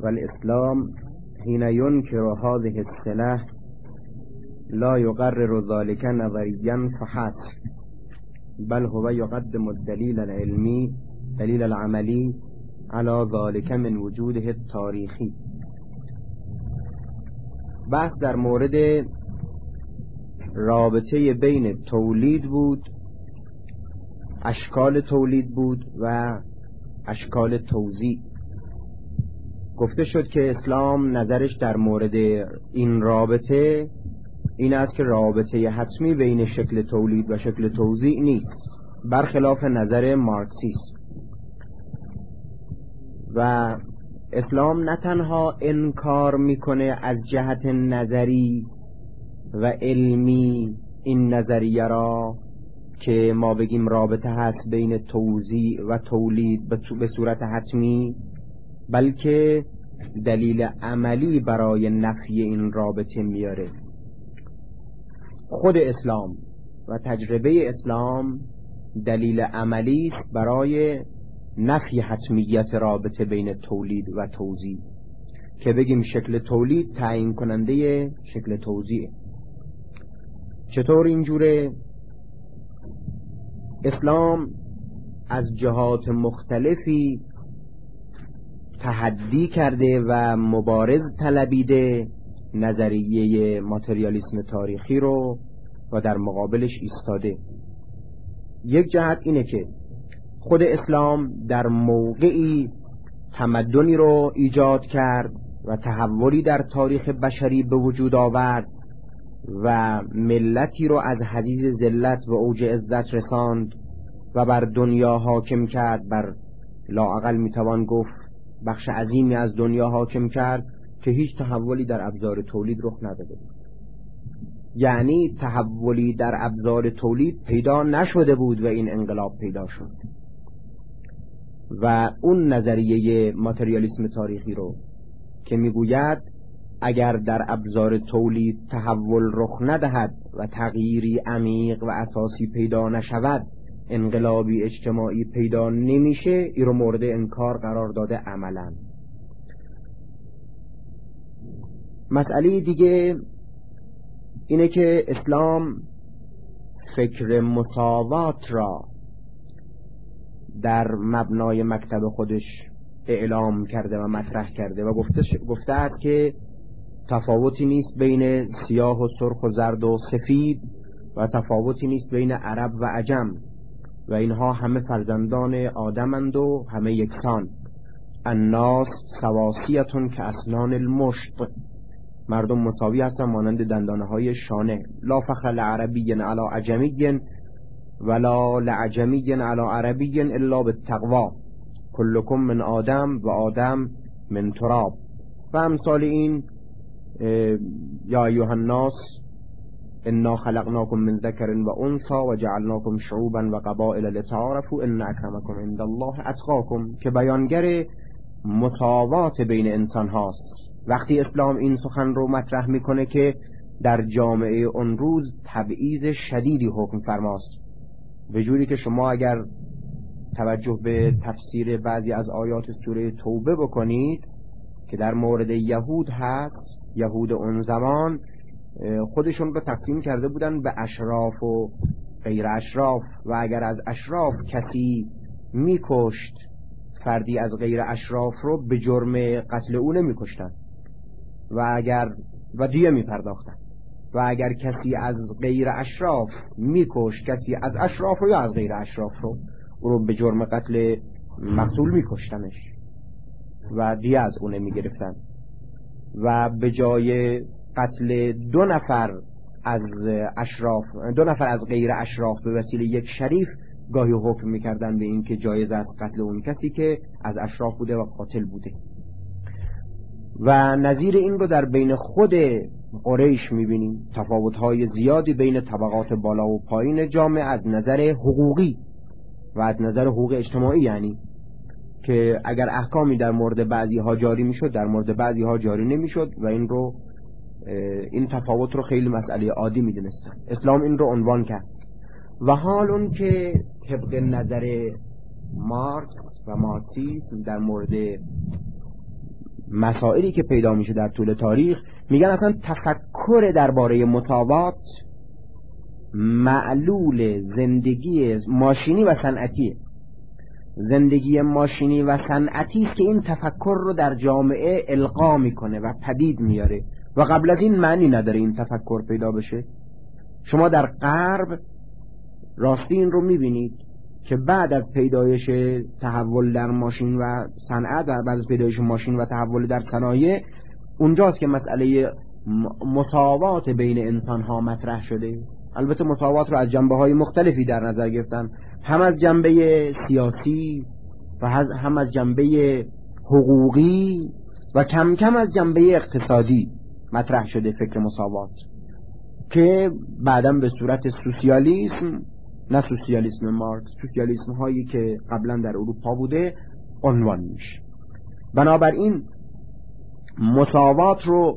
والاسلام حين ينكر هذه الصلة لا يقرر ذلك نظريا فحسب، بل هو يقدم الدليل العلمي دليل العملي على ذلك من وجوده التاريخي. بحث در مورد رابطه بین تولید بود، اشکال تولید بود و اشکال توزیع. گفته شد که اسلام نظرش در مورد این رابطه این است که رابطه حتمی بین شکل تولید و شکل توزیع نیست، برخلاف نظر مارکسیسم. و اسلام نه تنها انکار میکنه از جهت نظری و علمی این نظریه را که ما بگیم رابطه هست بین توزیع و تولید به صورت حتمی، بلکه دلیل عملی برای نفی این رابطه میاره. خود اسلام و تجربه اسلام دلیل عملی است برای نفی حتمیت رابطه بین تولید و توزیع، که بگیم شکل تولید تعیین کننده شکل توزیع. چطور اینجوره؟ اسلام از جهات مختلفی تحدی کرده و مبارز طلبیده نظریه ماتریالیسم تاریخی رو و در مقابلش ایستاده. یک جهت اینه که خود اسلام در موقعی تمدنی رو ایجاد کرد و تحولی در تاریخ بشری به وجود آورد و ملتی رو از حضیض ذلت و اوج عزت رساند و بر دنیا حاکم کرد، بر لااقل میتوان گفت بخش عظیمی از دنیا حاکم کرد که هیچ تحولی در ابزار تولید رخ نداده بود. یعنی تحولی در ابزار تولید پیدا نشده بود و این انقلاب پیدا شد. و اون نظریه ماتریالیسم تاریخی رو که میگوید اگر در ابزار تولید تحول رخ ندهد و تغییری عمیق و اساسی پیدا نشود، انقلابی اجتماعی پیدا نمیشه، این رو مورد انکار قرار داده عملا. مسئله دیگه اینه که اسلام فکر مساوات را در مبنای مکتب خودش اعلام کرده و مطرح کرده و گفته است که تفاوتی نیست بین سیاه و سرخ و زرد و سفید و تفاوتی نیست بین عرب و عجم و اینها همه فرزندان آدمند و همه یکسان. الناس سواسیتون که اسنان المشط، مردم مساوی هستن مانند دندانه های شانه. لا فخر لعربی علی عجمی ولا لعجمی علی عربی الا بالتقوی، کلکم من آدم و آدم من تراب و امثال این. یا ایها الناس انا خلقناکم من ذکر و انثى و جعلناکم شعوبا و قبائل لتعارفوا ان اکرمکم عند الله اتقاکم، که بیانگر مساوات بین انسان هاست. وقتی اسلام این سخن رو مطرح میکنه که در جامعه اون روز تبعیض شدیدی حکم فرماست، به جوری که شما اگر توجه به تفسیر بعضی از آیات سوره توبه بکنید که در مورد یهود هست، یهود اون زمان خودشون رو تقسیم کرده بودن به اشراف و غیر اشراف و اگر از اشراف کسی میکشت فردی از غیر اشراف رو به جرم قتل او نمیکشتن و دیه میپرداختن، و اگر کسی از غیر اشراف میکشت کسی از اشراف رو یا از غیر اشراف رو، او رو به جرم قتل مقتول میکشتنش و دیه از اونه میگرفتن. و به جای قتل دو نفر از غیر اشراف به وسیله یک شریف، گاهی حکم میکردن به این که جایز است قتل اون کسی که از اشراف بوده و قاتل بوده. و نظیر این رو در بین خود قریش میبینیم، تفاوت‌های زیادی بین طبقات بالا و پایین جامعه از نظر حقوقی و از نظر حقوق اجتماعی، یعنی که اگر احکامی در مورد بعضی ها جاری میشد در مورد بعضی ها جاری نمیشد و این تفاوت رو خیلی مسئله عادی میدونستن. اسلام این رو عنوان کرد. و حال اون که طبق نظر مارکس و مارکسیسم در مورد مسائلی که پیدا میشه در طول تاریخ، میگن اصلا تفکر درباره مساوات معلول زندگی ماشینی و صنعتی، زندگی ماشینی و صنعتی است که این تفکر رو در جامعه القا میکنه و پدید میاره و قبل از این معنی نداره این تفکر پیدا بشه. شما در غرب راستی این رو میبینید که بعد از پیدایش تحول در ماشین و صنعت و بعد از پیدایش ماشین و تحول در صنایع، اونجاست که مسئله مساوات بین انسان ها مطرح شده. البته مساوات رو از جنبه‌های مختلفی در نظر گرفتن، هم از جنبه سیاسی و هم از جنبه حقوقی و کم کم از جنبه اقتصادی مطرح شده فکر مساوات، که بعداً به صورت سوسیالیسم، نه سوسیالیسم مارکس، سوسیالیسم هایی که قبلا در اروپا بوده عنوان میشه. بنابراین مساوات رو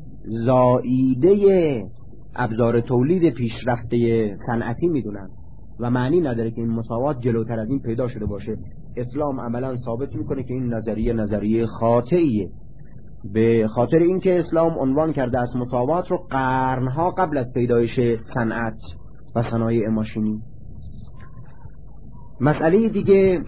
زائیده ابزار تولید پیشرفته صنعتی میدونن و معنی نداره که این مساوات جلوتر از این پیدا شده باشه. اسلام عملا ثابت میکنه که این نظریه خاطئیه، به خاطر اینکه اسلام عنوان کرده از مساوات رو قرنها قبل از پیدایش صنعت و صنایع ماشینی. مسئله دیگه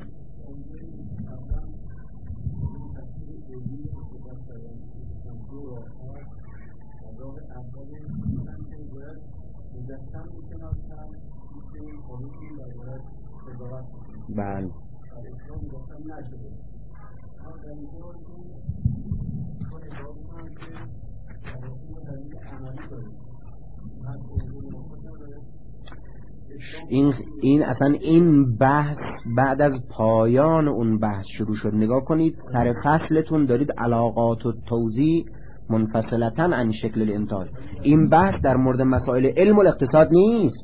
بله این اصلا این بحث بعد از پایان اون بحث شروع شد. نگاه کنید سر فصلتون دارید علاقات و توزیع منفصلتاً عن شکل الانتاج. این بحث در مورد مسائل علم و اقتصاد نیست.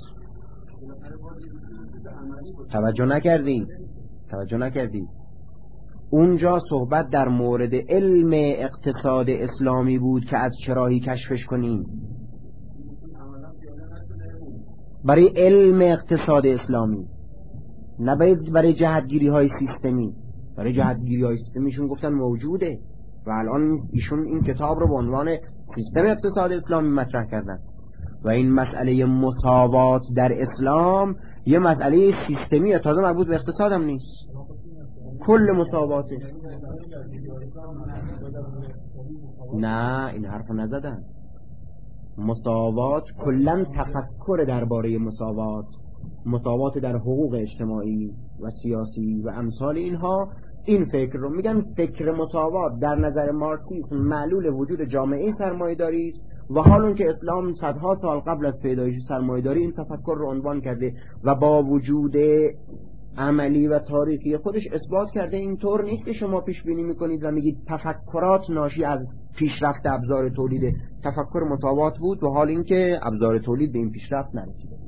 توجه نکردید. اونجا صحبت در مورد علم اقتصاد اسلامی بود که از چراهی کشفش کنیم. برای علم اقتصاد اسلامی، نه برای جهتگیری های سیستمی. برای جهتگیری های سیستمیشون گفتن موجوده و الان ایشون این کتاب رو به عنوان سیستم اقتصاد اسلامی مطرح کردن و این مسئله مساوات در اسلام یه مسئله سیستمیه، تازه مربوط به اقتصاد هم نیست. کل مساواته. نه این حرف نزدن. مساوات کلن تفکر درباره مساوات در حقوق اجتماعی و سیاسی و امثال اینها، این فکر رو میگن فکر مساوات در نظر مارکسیسم معلول وجود جامعه سرمایه‌داری است و حال اون که اسلام صدها سال قبل از پیدایش سرمایه‌داری این تفکر رو عنوان کرده و با وجود عملی و تاریخی خودش اثبات کرده اینطور نیست که شما پیش بینی میکنید و میگید تفکرات ناشی از پیشرفت ابزار تولید. تفکر مساوات بود و حال اینکه ابزار تولید به این پیشرفت نرسیده.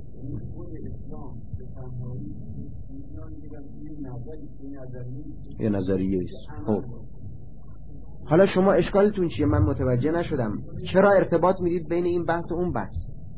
یه نظریه است. خب حالا شما اشکالتون چیه؟ من متوجه نشدم چرا ارتباط میدید بین این بحث و اون بحث؟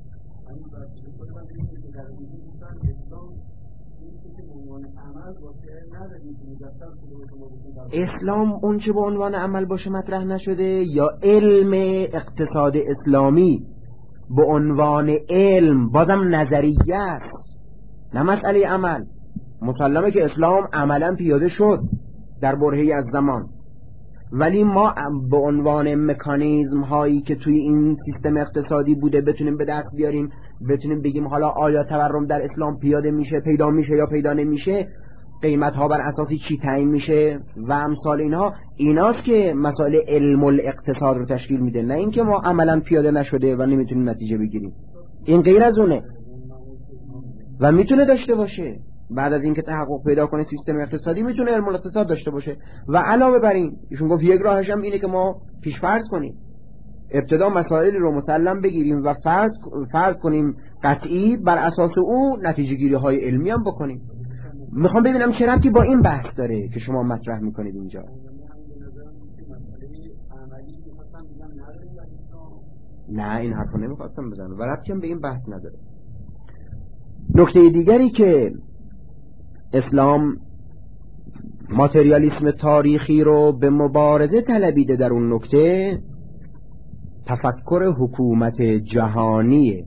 اسلام اون چه به عنوان عمل باشه مطرح نشده، یا علم اقتصاد اسلامی به عنوان علم بازم نظریه است، نه مسئله عمل. مسلمه که اسلام عملا پیاده شد در برهه‌ای از زمان، ولی ما به عنوان مکانیزم هایی که توی این سیستم اقتصادی بوده بتونیم به دست بیاریم، بتونیم بگیم حالا آیا تورم در اسلام پیاده میشه، پیدا میشه یا پیدا نمیشه، قیمت ها بر اساسی چی تعیین میشه و امثال ایناست که مسائل علم الاقتصاد رو تشکیل میده، نه اینکه ما عملا پیاده نشده و نمیتونیم نتیجه بگیریم. این غیر از اونه و میتونه داشته باشه. بعد از اینکه تحقق پیدا کنه سیستم اقتصادی میتونه علم الاقتصاد داشته باشه و علاوه بر این ایشون گفت یک راهش هم اینه که ما پیش فرض کنیم، ابتدا مسائلی رو مسلم بگیریم و فرض کنیم قطعی، بر اساس او نتیجه گیری های علمی هم بکنیم. میخوام ببینم چه ربطی با این بحث داره که شما مطرح میکنید اینجا. نه این حرفو نمیخواستم بزنم و ربطی هم به این بحث نداره. نکته دیگری که اسلام ماتریالیسم تاریخی رو به مبارزه طلبیده در اون نکته تفکر حکومت جهانیه.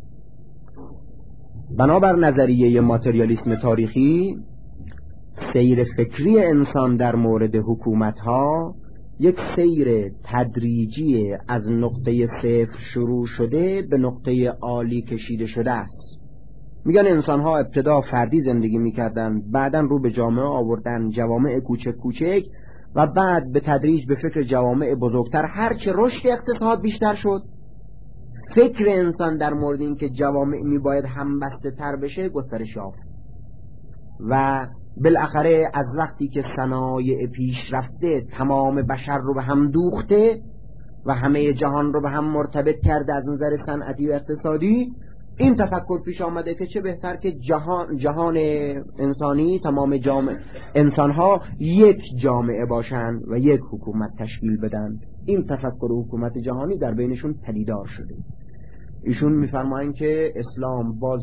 بنابر نظریه ماتریالیسم تاریخی، سیر فکری انسان در مورد حکومت‌ها یک سیر تدریجی از نقطه صفر شروع شده به نقطه عالی کشیده شده است. میگن انسان‌ها ابتدا فردی زندگی می‌کردن، بعداً رو به جامعه آوردن، جوامع کوچک کوچک، و بعد به تدریج به فکر جوامع بزرگتر. هرچه رشد اقتصاد بیشتر شد، فکر انسان در مورد این که جوامع میباید همبسته تر بشه گسترش یافت و بالاخره از وقتی که صنایع پیشرفته تمام بشر رو به هم دوخته و همه جهان رو به هم مرتبط کرده از نظر صنعتی و اقتصادی، این تفکر پیش آمده که چه بهتر که جهان انسانی، تمام جامعه انسانها یک جامعه باشند و یک حکومت تشکیل بدن. این تفکر حکومت جهانی در بینشون پدیدار شده. ایشون میفرمایند که اسلام باز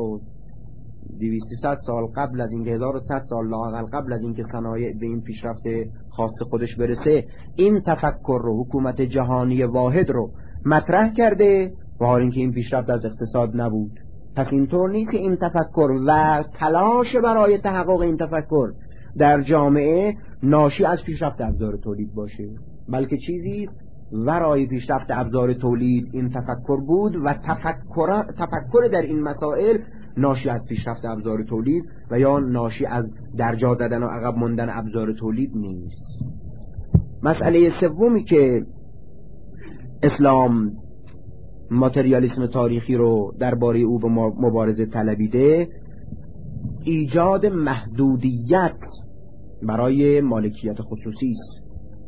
1200 سال قبل از اینکه 1100 سال لااقل قبل از اینکه صنایع به این پیشرفت خاص خودش برسه، این تفکر رو، حکومت جهانی واحد رو مطرح کرده، و حال اینکه این پیشرفت از اقتصاد نبود. پس اینطور نیست که این تفکر و تلاش برای تحقق این تفکر در جامعه ناشی از پیشرفت ابزار تولید باشه، بلکه چیزی ورای پیشرفت ابزار تولید این تفکر بود و تفکر در این مسائل ناشی از پیشرفت ابزار تولید و یا ناشی از درجا دادن و عقب ماندن ابزار تولید نیست. مسئله سومی که اسلام ماتریالیسم تاریخی رو درباره او به مبارزه طلبیده، ایجاد محدودیت برای مالکیت خصوصی است.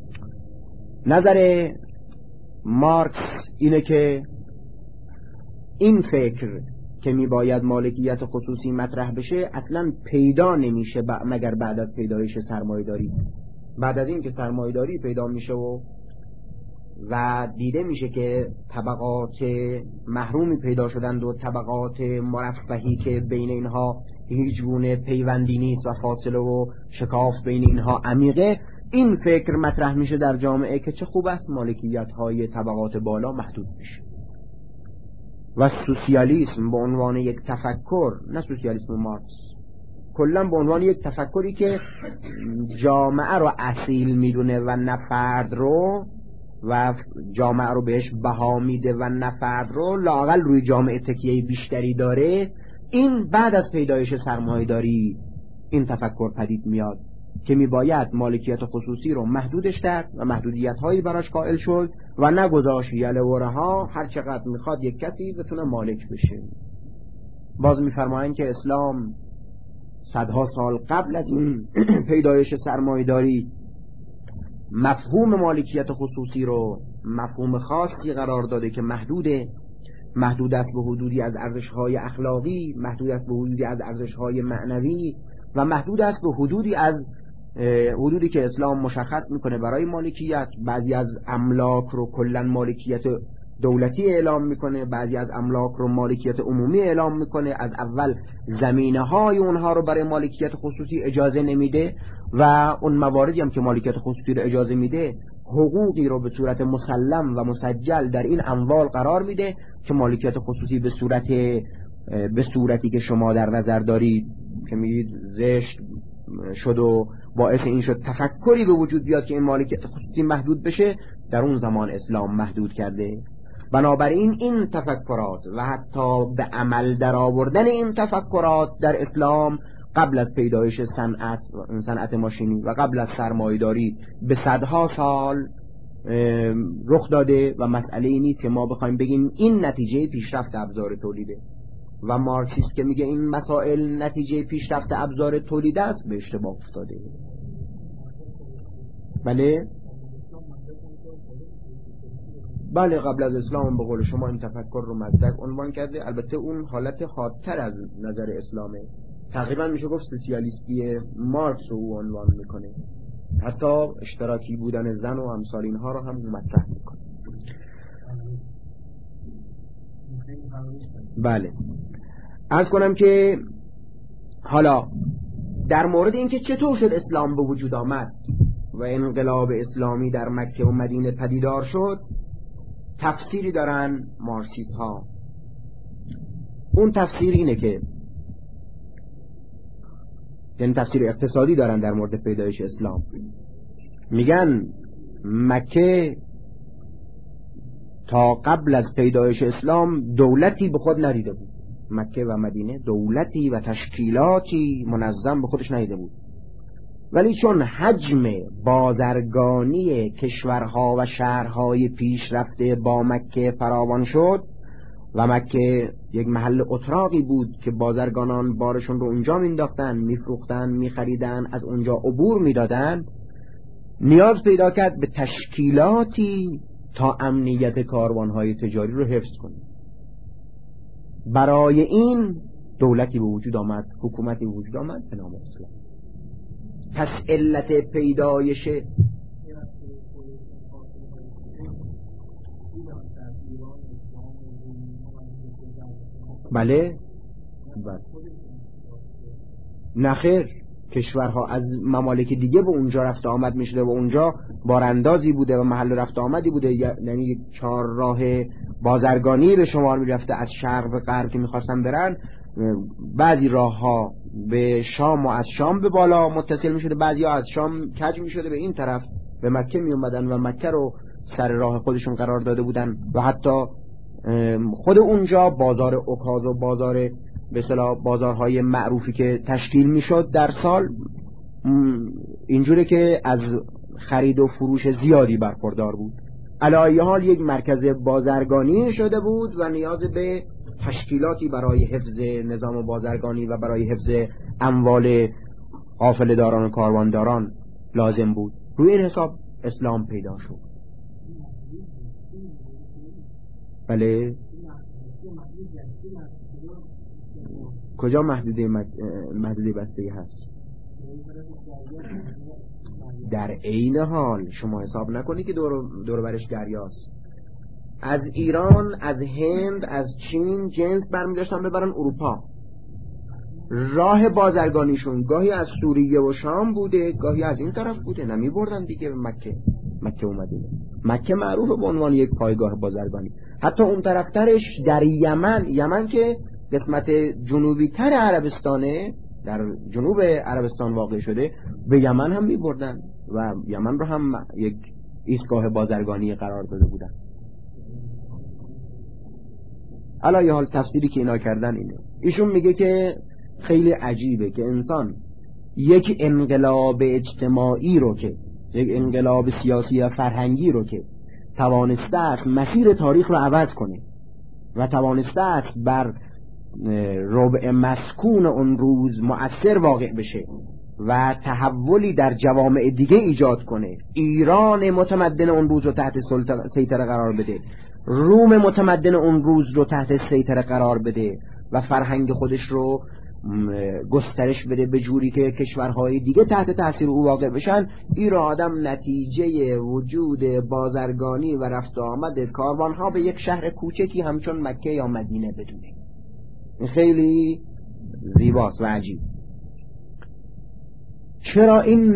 نظر مارکس اینه که این فکر که میباید مالکیت خصوصی مطرح بشه اصلا پیدا نمیشه مگر بعد از پیدایش سرمایه‌داری. بعد از این که سرمایه‌داری پیدا میشه و دیده میشه که طبقات محرومی پیدا شدند و طبقات مرفهی که بین اینها هیچ گونه پیوندی نیست و فاصله و شکاف بین اینها عمیقه، این فکر مطرح میشه در جامعه که چه خوب است مالکیت های طبقات بالا محدود بشه. و سوسیالیسم به عنوان یک تفکر، نه سوسیالیسم مارکس، کلا به عنوان یک تفکری که جامعه رو اصیل میدونه و نه فرد رو، و جامعه رو بهش بها میده و نه فرد رو، لااقل روی جامعه تکیه بیشتری داره، این بعد از پیدایش سرمایه‌داری این تفکر پدید میاد که میباید مالکیت خصوصی رو محدودش کرد و محدودیت هایی براش قائل شد و نگذاشت یله و رها هر چقدر میخواد یک کسی بتونه مالک بشه. باز میفرمایند که اسلام صدها سال قبل از این پیدایش سرمایه‌داری مفهوم مالکیت خصوصی رو مفهوم خاصی قرار داده که محدود است به حدودی از ارزش‌های اخلاقی، محدود است به حدودی از ارزش‌های معنوی و محدود است به حدودی که اسلام مشخص میکنه برای مالکیت. بعضی از املاک رو کلا مالکیت دولتی اعلام میکنه، بعضی از املاک رو مالکیت عمومی اعلام میکنه. از اول زمینه‌های اونها رو برای مالکیت خصوصی اجازه نمیده و اون مواردی هم که مالکیت خصوصی رو اجازه میده حقوقی رو به صورت مسلم و مسجل در این اموال قرار میده که مالکیت خصوصی به صورتی که شما در نظر دارید که میگید زشت شد و باعث این شد تفکری به وجود بیاد که این مالکیت خصوصی محدود بشه، در اون زمان اسلام محدود کرده. بنابراین این تفکرات و حتی به عمل در آوردن این تفکرات در اسلام قبل از پیدایش صنعت ماشینی و قبل از سرمایه‌داری به صدها سال رخ داده و مسئله نیست که ما بخوایم بگیم این نتیجه پیشرفت ابزار تولیده و مارکسیست که میگه این مسائل نتیجه پیشرفت ابزار تولید است به اشتباه افتاده. بله قبل از اسلام به قول شما این تفکر رو مصدق عنوان کرده. البته اون حالت حادتر از نظر اسلامه، تقریبا میشه گفت سوسیالیستی مارکس رو عنوان میکنه، حتی اشتراکی بودن زن و امثال اینها رو هم مطرح میکنه. بله عرض کنم که حالا در مورد اینکه چطور شد اسلام به وجود آمد و انقلاب اسلامی در مکه و مدینه پدیدار شد تفسیری دارن مارکسیست ها. اون تفسیر اینه که یعنی تفسیر اقتصادی دارن در مورد پیدایش اسلام. میگن مکه تا قبل از پیدایش اسلام دولتی به خود ندیده بود. مکه و مدینه دولتی و تشکیلاتی منظم به خودش ندیده بود، ولی چون حجم بازرگانی کشورها و شهرهای پیشرفته با مکه فراوان شد و مکه یک محل اتراقی بود که بازرگانان بارشون رو اونجا مینداختن، میفروختن، میخریدن، از اونجا عبور میدادن، نیاز پیدا کرد به تشکیلاتی تا امنیت کاروانهای تجاری رو حفظ کنه. برای این دولتی به وجود آمد، حکومتی به وجود آمد به نام اسلام. پس علت پیدایش بله نخیر، کشورها از ممالک دیگه به اونجا رفت آمد میشده و اونجا باراندازی بوده و محل رفت آمدی بوده، یعنی یک چهارراه بازرگانی به شمار میرفته از شرق به غرب که میخواستن برن. بعضی راه ها به شام و از شام به بالا متصل میشده، بعضی ها از شام کج میشده به این طرف به مکه میومدن و مکه رو سر راه خودشون قرار داده بودن و حتی خود اونجا بازار اوکاز و بازار به اصطلاح بازارهای معروفی که تشکیل میشد در سال اینجوره که از خرید و فروش زیادی برخوردار بود. علی حال یک مرکز بازرگانی شده بود و نیاز به تشکیلاتی برای حفظ نظام بازرگانی و برای حفظ اموال قافله‌داران و کاروانداران لازم بود. روی این حساب اسلام پیدا شد. بله کجا محدوده بستگی هست؟ در عین حال شما حساب نکنی که دور برش دریاست. از ایران، از هند، از چین جنس برمی داشتن ببرن اروپا. راه بازرگانیشون گاهی از سوریه و شام بوده، گاهی از این طرف بوده، نمی بردن دیگه به مکه اومدیم. مکه معروفه به عنوان یک پایگاه بازرگانی. حتی اون طرفترش در یمن که قسمت جنوبی تر عربستانه، در جنوب عربستان واقع شده، به یمن هم می بردن و یمن رو هم یک ایستگاه بازرگانی قرار داده بودن. علی حال تفسیری که اینا کردن اینه. ایشون میگه که خیلی عجیبه که انسان یک انقلاب اجتماعی رو که یک انقلاب سیاسی و فرهنگی رو که توانسته است مسیر تاریخ رو عوض کنه و توانسته است بر ربع مسکون اون روز مؤثر واقع بشه و تحولی در جوامع دیگه ایجاد کنه، ایران متمدن اون روز رو تحت سیطره قرار بده، روم متمدن اون روز رو تحت سیطره قرار بده و فرهنگ خودش رو گسترش بده به جوری که کشورهای دیگه تحت تاثیر او واقع بشن. این را آدم نتیجه وجود بازرگانی و رفت آمد کاروانها به یک شهر کوچکی همچون مکه یا مدینه بدونه. این خیلی زیباست و عجیب. چرا این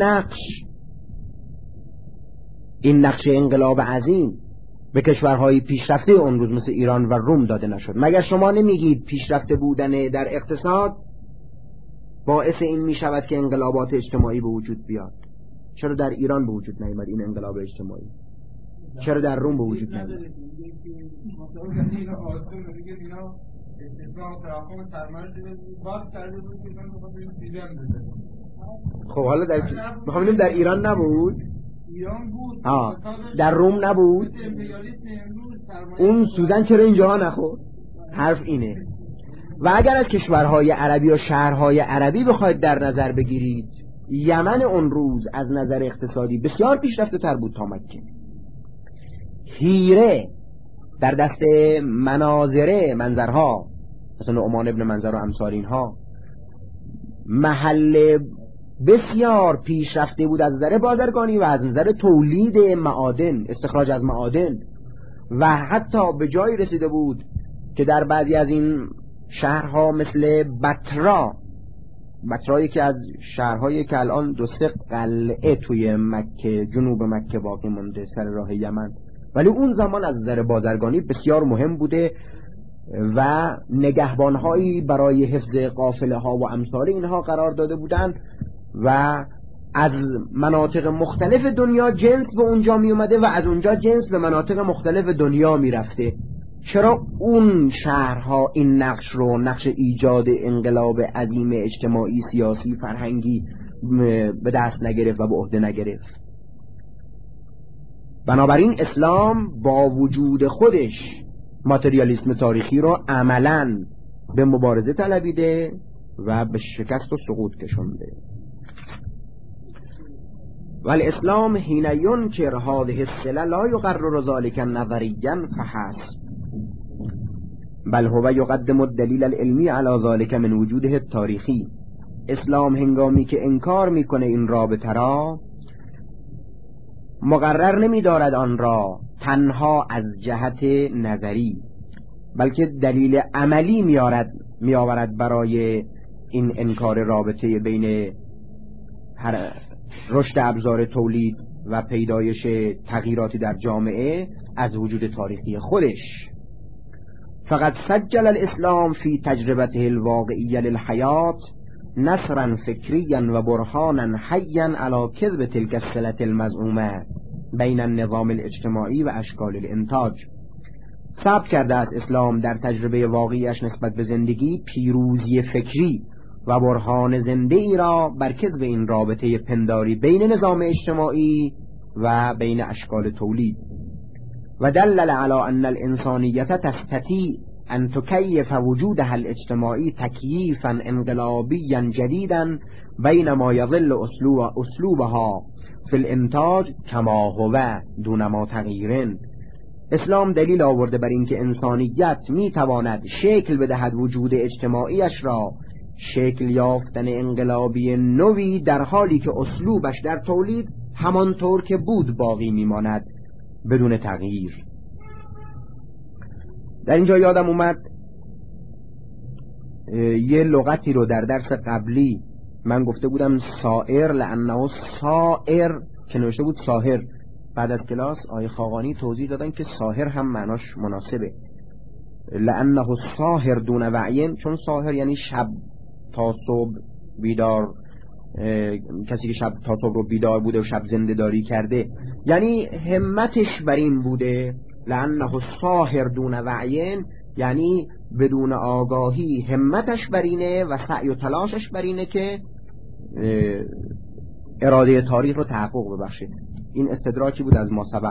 نقش انقلاب عظیم به کشورهای پیشرفته اون روز مثل ایران و روم داده نشد؟ مگر شما نمیگید پیشرفته بودن در اقتصاد باعث این میشود که انقلابات اجتماعی به وجود بیاد؟ چرا در ایران به وجود نیامد این انقلاب اجتماعی؟ چرا در روم به وجود نیامد؟ خب حالا میخوام در ایران نبود؟ ایران بود. در روم نبود؟ اون سوزن چرا اینجا نخورد؟ حرف اینه. و اگر از کشورهای عربی و شهرهای عربی بخواید در نظر بگیرید، یمن اون روز از نظر اقتصادی بسیار پیشرفته تر بود تا مکه. هیره در دست منظرها مثلا نعمان ابن منظر و امثال اینها محل بسیار پیشرفته بود از نظر بازرگانی و از نظر تولید معادن، استخراج از معادن، و حتی به جایی رسیده بود که در بعضی از این شهرها مثل بترا بچه‌هایی که از شهرهایی که الان 2-3 قلعه توی مکه، جنوب مکه باقی مونده سر راه یمن، ولی اون زمان از نظر بازرگانی بسیار مهم بوده و نگهبانهایی برای حفظ قافله ها و امثال اینها قرار داده بودن و از مناطق مختلف دنیا جنس به اونجا می اومده و از اونجا جنس به مناطق مختلف دنیا می رفته. چرا اون شهرها این نقش ایجاد انقلاب عظیم اجتماعی، سیاسی، فرهنگی به دست نگرفت و به عهده نگرفت؟ بنابراین اسلام با وجود خودش ماتریالیسم تاریخی رو عملاً به مبارزه طلبیده و به شکست و سقوط کشونده. والاسلام حين ينكر هذه الصلة لا يقرر ذلك نظريا فحسب بل هو يقدم الدلیل العلمی على ذلك من وجوده التاریخی. اسلام هنگامی که انکار میکنه این رابطه را، مقرر نمیدارد آن را تنها از جهت نظری، بلکه دلیل عملی میآورد برای این انکار رابطه بین رشد ابزار تولید و پیدایش تغییراتی در جامعه از وجود تاریخی خودش. فقط سجل الاسلام فی تجربته الواقعیه للحیات نصرا فکریا و برهانا حیا علی کذب تلك الصلة المزعومه بین النظام الاجتماعی و اشکال الانتاج. ثبت کرده است اسلام در تجربه واقعیش نسبت به زندگی پیروزی فکری و برهان زنده ای را بر کذب این رابطه پنداری بین نظام اجتماعی و بین اشکال تولید و دلل على ان الانسانیت تستطيع ان تكيف وجودها الاجتماعی تکییفا انقلابیا جدیدا بینما یظل اسلوبها فی الانتاج کما هو دون ما تغییر. اسلام دلیل آورده بر اینکه انسانیت می تواند شکل بدهد وجود اجتماعیش را شکل یافتن انقلابی نوی، در حالی که اسلوبش در تولید همانطور که بود باقی میماند بدون تغییر. در اینجا یادم اومد یه لغتی رو در درس قبلی من گفته بودم، سائر لانه سائر، که نوشته بود ساحر. بعد از کلاس آیه خاقانی توضیح دادن که ساحر هم معناش مناسبه، لانه ساحر دون وعین، چون ساحر یعنی شب تا صبح بیدار، کسی که شب تا صبح رو بیدار بوده و شب زنده داری کرده، یعنی همتش بر این بوده. لانه ساحر دون وعین یعنی بدون آگاهی همتش بر اینه و سعی و تلاشش بر اینه که اراده تاریخ رو تحقق ببخشه. این استدراکی بود از ما سبق.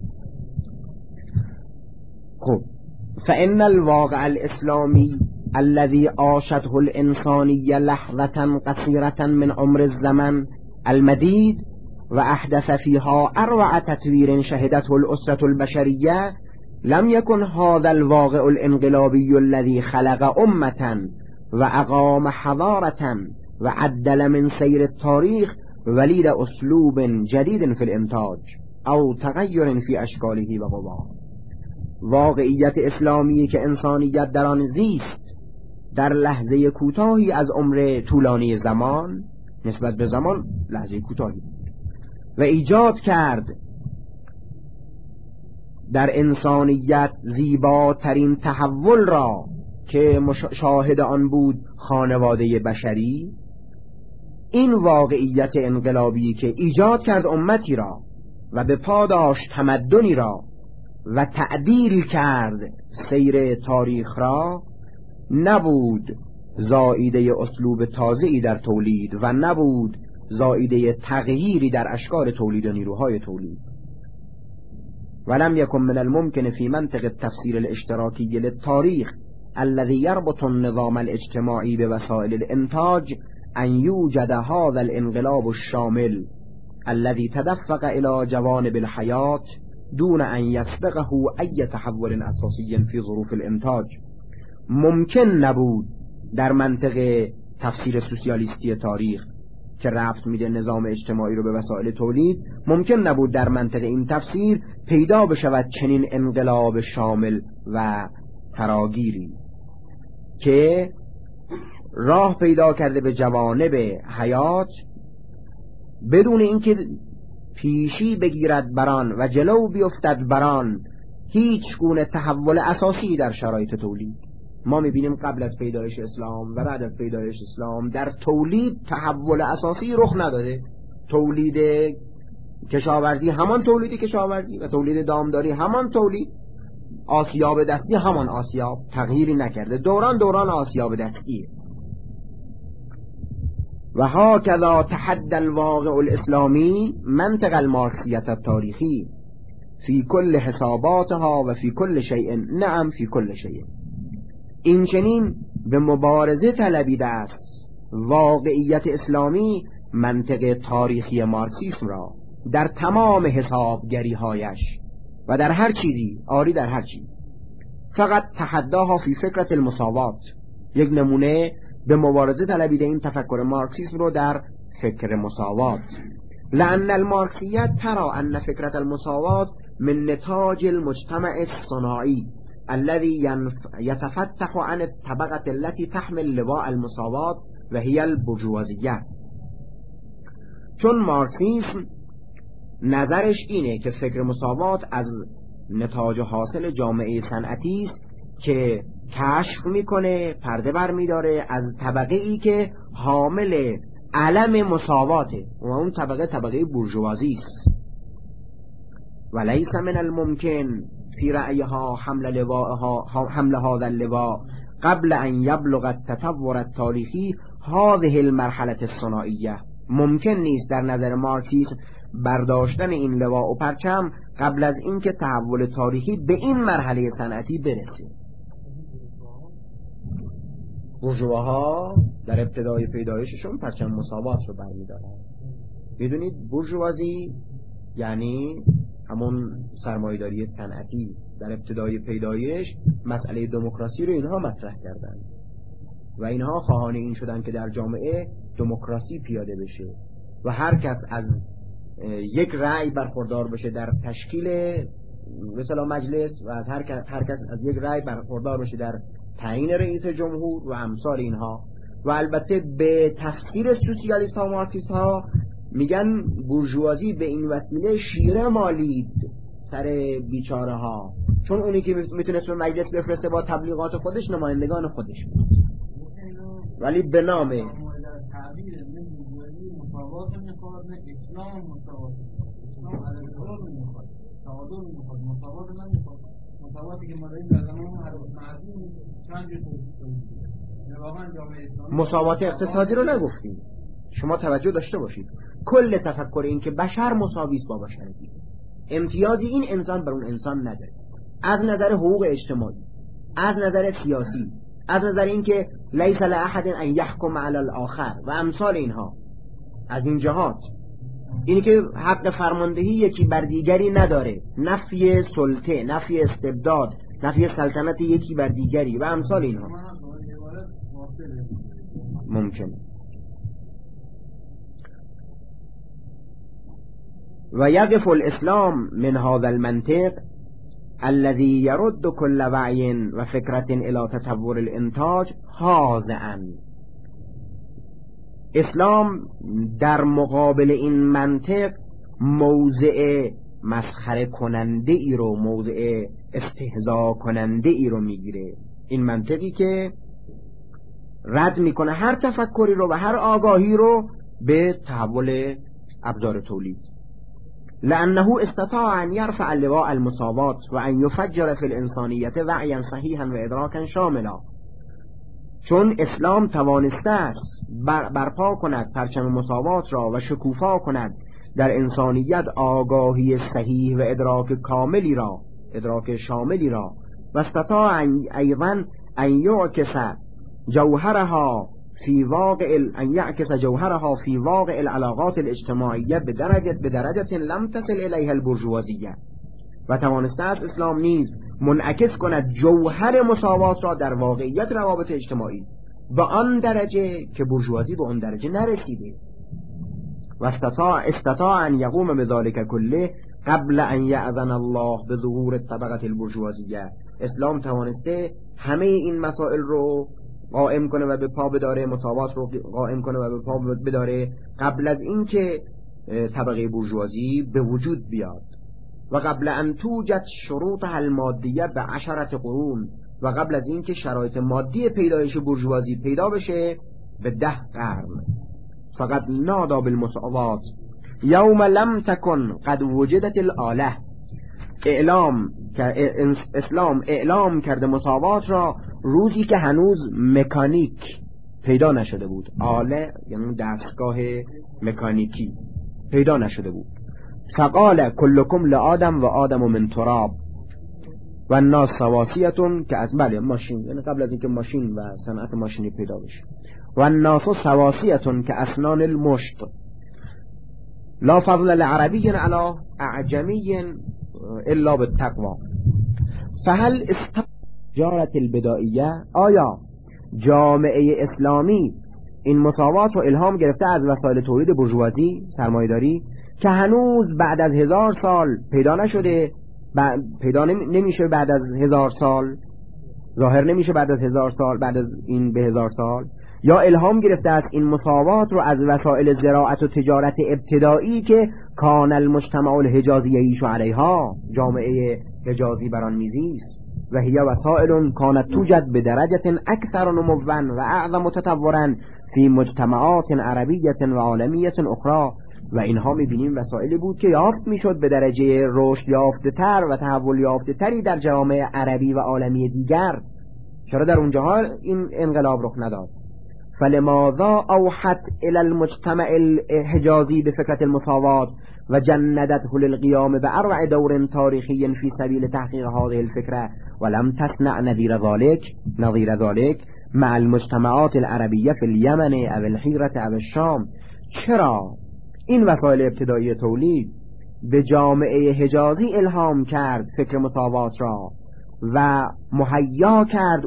خب فإن الواقع الاسلامی الذي عاشته الانسانیه لحظة قصيرة من عمر الزمن المدید و احدث فيها اروع تطویر شهدته الاسرة البشرية لم يكن هذا الواقع الانقلابي الذي خلق امة و اقام حضارة و عدل من سير التاريخ ولید اسلوب جدید فی الانتاج او تغییر فی اشکاله و قواه. واقعیت اسلامی که انسانیت در آن زیست در لحظه کوتاهی از عمر طولانی زمان، نسبت به زمان لحظه کوتاهی، و ایجاد کرد در انسانیت زیباترین تحول را که شاهد آن بود خانواده بشری. این واقعیت انقلابی که ایجاد کرد امتی را و به پاداش تمدنی را و تعدیل کرد سیر تاریخ را، نبود زائیده اسلوب تازه‌ای در تولید و نبود زائیده تغییری در اشکال تولید و نیروهای تولید. ولم يكن من الممكن في منطق التفسير الاشتراكي للتاريخ الذي يربط النظام الاجتماعي بوسائل الانتاج ان يوجد هذا الانقلاب الشامل الذي تدفق الى جوانب الحياة دون ان يسبقه اي تحول اساسي في ظروف الانتاج. ممکن نبود در منطق تفسیر سوسیالیستی تاریخ که ربط میده نظام اجتماعی رو به وسایل تولید، ممکن نبود در منطق این تفسیر پیدا بشود چنین انقلاب شامل و فراگیری که راه پیدا کرده به جوانب حیات بدون اینکه پیشی بگیرد بران و جلو بیفتد بران هیچ گونه تحول اساسی در شرایط تولید. ما میبینیم قبل از پیدایش اسلام و بعد از پیدایش اسلام در تولید تحول اساسی رخ نداده. تولید کشاورزی همان تولید کشاورزی و تولید دامداری همان تولید، آسیاب دستی همان آسیاب، تغییری نکرده. دوران آسیاب دستیه. و هكذا تحدى الواقع الاسلامی منطق المارکسیت التاریخی فی کل حساباتها و فی کل شیء، نعم فی کل شیء. این چنین به مبارزه طلبیده است واقعیت اسلامی منطق تاریخی مارکسیسم را در تمام حسابگری هایش و در هر چیزی، آری در هر چیز. فقط تحداها فی فکرت المساوات، یک نمونه به مبارزه طلبیده این تفکر مارکسیسم رو در فکر مساوات. لأن المارکسیت ترى أن فكرة المساوات من نتاج المجتمع الصناعي الذي يتفتح عن الطبقة التي تحمل لواء المساوات وهي البرجوازیه. چون مارکسیسم نظرش اینه که فکر مساوات از نتاج حاصل جامعه صنعتی است که کشف میکنه، پرده بر میداره از طبقه ای که حامل علم مساواته و اون طبقه بورژوازی است. ولیس من الممکن فی رأیها حمل هذا اللواء قبل ان یبلغ التطور التاریخی هذه المرحله الصناعیه. ممکن نیست در نظر مارکسیسم برداشتن این لواء و پرچم قبل از اینکه تحول تاریخی به این مرحله صنعتی برسه. بورژواها در ابتدای پیدایششون پرچم مساوات رو برمی‌دارن. میدونید بورژوازی یعنی همون سرمایه‌داری صنعتی. در ابتدای پیدایش مسئله دموکراسی رو اینها مطرح کردن و اینها خواهان این شدن که در جامعه دموکراسی پیاده بشه و هر کس از یک رأی برخوردار بشه در تشکیل مثلا مجلس و از هر کس از یک رأی برخوردار بشه در تعیین رئیس جمهور و امثال اینها. و البته به تفسیر سوسیالیست ها و مارکسیست ها میگن بورژوازی به این وسیله شیره مالید سر بیچاره ها، چون اونی که میتونست به مجلس بفرسته با تبلیغات خودش نمایندگان خودش بود، ولی به نام مساوات میخواد، نه اسلام مساوات. اسلام علیه میخواد، تعادل میخواد، مساوات نمیخواد. مساواتی که ما داریم در زمان حضرت مهدی چند جور واقعا جامعه اسلامی مساوات اقتصادی رو نگفتیم. شما توجه داشته باشید کل تفکر این که بشر مساوی است با بشریت، امتیازی این انسان بر اون انسان نداره، از نظر حقوق اجتماعی، از نظر سیاسی، از نظر این که لیس لاحد ان یحکم علی الاخر و امثال اینها. از این جهات اینی که حق فرماندهی یکی بر دیگری نداره، نفی سلطه، نفی استبداد، نفی سلطنت یکی بر دیگری و امثال اینها ممکن. و یقف الاسلام من هذا المنطق الذي يرد كل وعي و فكرة الى تطور الانتاج هازئا. اسلام در مقابل این منطق موضع مسخره کننده ای رو، موضع استهزا کننده ای رو میگیره. این منطقی که رد میکنه هر تفکری رو و هر آگاهی رو به تحول ابزار تولید. لأنه استطاع أن يرفع لواء المساواة وأن يفجر في الإنسانية وعيا صحيحا وإدراكا شاملا. چون اسلام توانسته است برپا کند پرچم مساوات را و شکوفا کند در انسانیت آگاهی صحیح و ادراک کاملی را، ادراک شاملی را، و استطاع ایضا ان یعکس جوهرها فی واقع العلاقات الاجتماعیه بدرجه لم تصل الیها البورژوازیه. و توانسته است اسلام نیز منعکس کند جوهر مساوات را در واقعیت روابط اجتماعی به آن درجه که بورژوازی به آن درجه نرسیده. و استطاع ان یقوم بذلك كله قبل ان یأذن الله بظهور الطبقه البورژوازیه. اسلام توانسته همه این مسائل رو قائم کنه و به پا بداره، مساوات رو قائم کنه و به پا بداره قبل از اینکه طبقه بورژوازی به وجود بیاد و قبل ان توجد شروطها المادیه به 10 قرون و قبل از اینکه شرایط مادی پیدایش بورژوازی پیدا بشه به 10 قرن. فقط نادا بالمساوات یوم لم تکن قد وجدت الاله. اسلام اعلام کرده مساوات را روزی که هنوز مکانیک پیدا نشده بود. آله یعنی دستگاه مکانیکی پیدا نشده بود. فقال کلکم لآدم و آدم من تراب و الناس سواسیتون که از ماشین، یعنی قبل از اینکه ماشین و صنعت ماشینی پیدا بشه. و الناس سواسیتون که اسنان المشط لا فضل لعربی علی اعجمی الا بالتقوى. فهل استجارت البدائیه، آیا جامعه اسلامی این مساوات رو الهام گرفته از وسایل تولید بورژوازی سرمایه‌داری که هنوز بعد از 1000 سال پیدا نشده، پیدا نمیشه بعد از 1000 سال، ظاهر نمیشه بعد از 1000 سال، بعد از این به 1000 سال، یا الهام گرفته است این مساوات رو از وسایل زراعت و تجارت ابتدایی که کان المجتمع الحجازی یعیش علیها، جامعه حجازی بران میزیست و هی وسائل کانت توجد بدرجه اکثر نموا و اعظم تطورا فی مجتمعات عربیه و عالمیه اخرى. و اینها میبینیم وسایلی بود که یافت میشد به درجه رشد یافته تر و تحول یافته تری در جامعه عربی و عالمی دیگر. چرا در اونجاها این انقلاب رخ نداد؟ فلماذا اوحت الى المجتمع الحجازی بفكرة المساوات و جندته للقيام بأروع دور تاريخي في سبيل تحقيق هذه الفكرة ولم تصنع نظير ذلك مع المجتمعات العربية في اليمن او الحيرة او الشام؟ چرا این وسایل ابتدایی تولید به جامعه حجازی الهام کرد فکر مساوات را و مهیا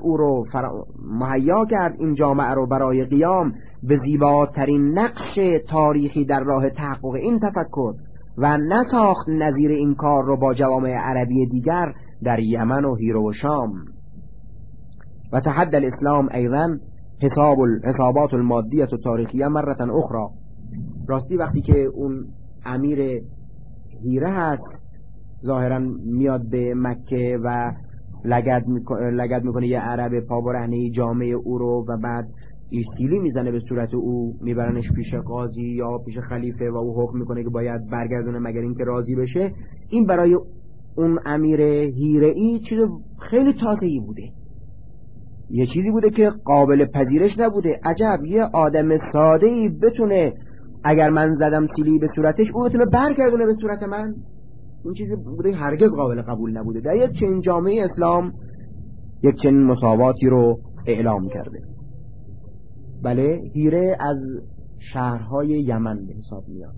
کرد این جامعه رو برای قیام به زیباترین نقش تاریخی در راه تحقق این تفکر و نساخت نظیر این کار رو با جوامع عربی دیگر در یمن و هیرو و شام؟ و تحدى الاسلام ایضا حسابات المادیه و تاریخیه مرة اخرى. راستی وقتی که اون امیر هیره هست ظاهرا میاد به مکه و لگد میکنه یه عرب پا برهنه جامعه او رو و بعد ایستیلی میزنه به صورت او، میبرنش پیش قاضی یا پیش خلیفه و او حکم میکنه که باید برگردونه مگر اینکه راضی بشه. این برای اون امیر هیره‌ای چیز خیلی تازه‌ای بوده، یه چیزی بوده که قابل پذیرش نبوده. عجب یه آدم ساده‌ای بتونه اگر من زدم سیلی به صورتش او بتونه برگردونه به صورت من، این چیزی بوده هرگز قابل قبول نبوده. در یک چنین جامعه اسلام یک چنین مساواتی رو اعلام کرده. بله، هیره از شهرهای یمن به حساب میاد.